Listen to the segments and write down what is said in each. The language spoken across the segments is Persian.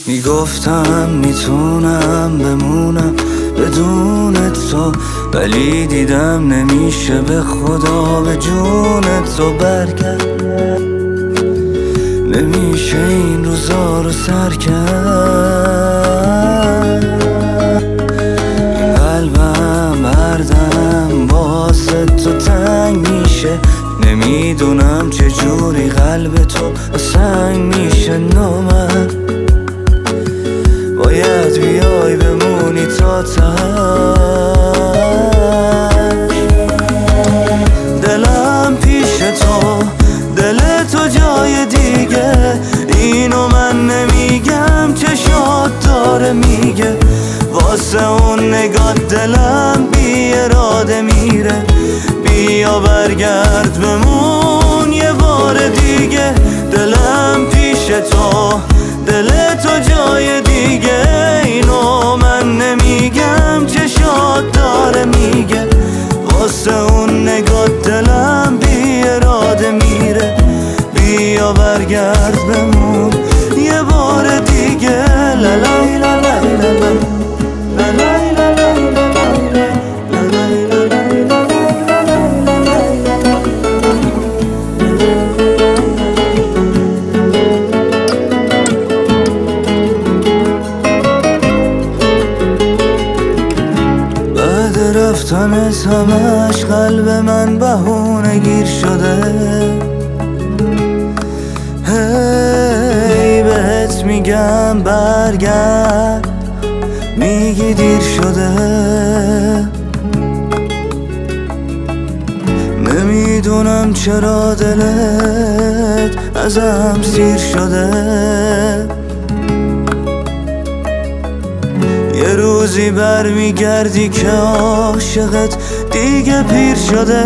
میگفتم میتونم بمونم بدون تو، ولی دیدم نمیشه، به خدا به جون تو برگرد. نمیشه این روزا رو سر کرد. قلبم هردم واسه تو تنگ میشه، نمیدونم چجوری قلب تو سنگ میشه. من باید بیای بمونی تا تهش. دلم پیش تو، دل تو جای دیگه، اینو من نمیگم، چشات داره میگه. واسه اون نگاه دلم بی اراده میره. بیا برگرد بمون یه بار دیگه. دلم پیش تو، دل تو جای دیگه، اینو من نمیگم، چشات داره میگه. واسه اون نگاه دلم بی اراده میره. بیا برگرد بمون یه بار دیگه. لالای لالای لالای لالای لالای بعد رفتنت همش قلب من بهونه گیر شده. هی بهت میگم برگرد، میگی دیر شده. نمیدونم چرا دلت ازم سیر شده. یه روزی برمیگردی که عاشقت دیگه پیر شده.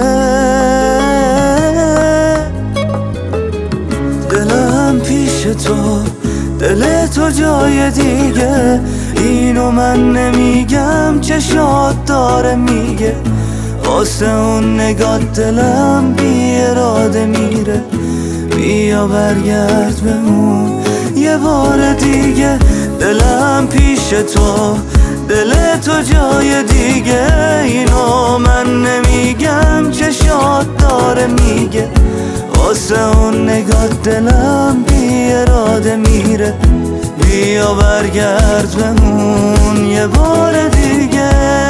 دلم پیش تو، دل تو جای دیگه، اینو من نمیگم، چشات داره میگه. واسه اون نگاه دلم بی اراده میره. بیا برگرد بمون یه بار دیگه. دلم پیش تو، دل تو جای دیگه، اینو من نمیگم، چشات داره میگه. واسه اون نگاه دلم بی اراده میره. بیا برگرد بمون یه بار دیگه.